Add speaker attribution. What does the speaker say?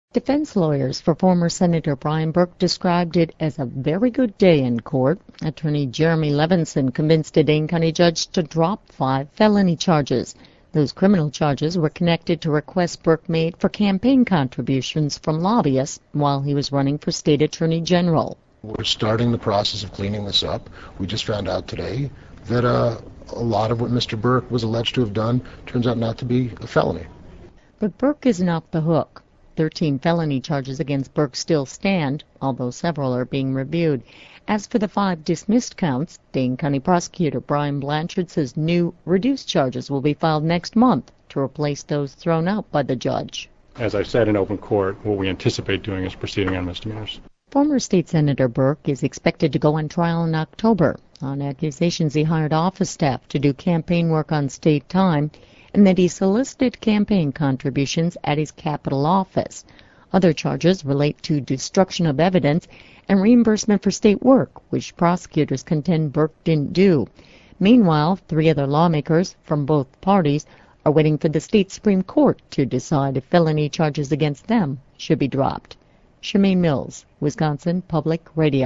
Speaker 1: Defense lawyers for former Senator Brian Burke described it as a very good day in court. Attorney Jeremy Levinson convinced a Dane County judge to drop 5 felony charges. Those criminal charges were connected to requests Burke made for campaign contributions from lobbyists while he was running for state attorney general.
Speaker 2: We're starting the process of cleaning this up. We just found out today that a lot of what Mr. Burke was alleged to have done turns out not to be a felony.
Speaker 1: But Burke isn't off the hook. 13 felony charges against Burke still stand, although several are being reviewed. As for the 5 dismissed counts, Dane County Prosecutor Brian Blanchard says new, reduced charges will be filed next month to replace those thrown out by the judge.
Speaker 3: As I said in open court, what we anticipate doing is proceeding on misdemeanors.
Speaker 1: Former State Senator Burke is expected to go on trial in October on accusations he hired office staff to do campaign work on state time and that he solicited campaign contributions at his Capitol office. Other charges relate to destruction of evidence and reimbursement for state work, which prosecutors contend Burke didn't do. Meanwhile, 3 other lawmakers from both parties are waiting for the state Supreme Court to decide if felony charges against them should be dropped. Shemaine Mills, Wisconsin Public Radio.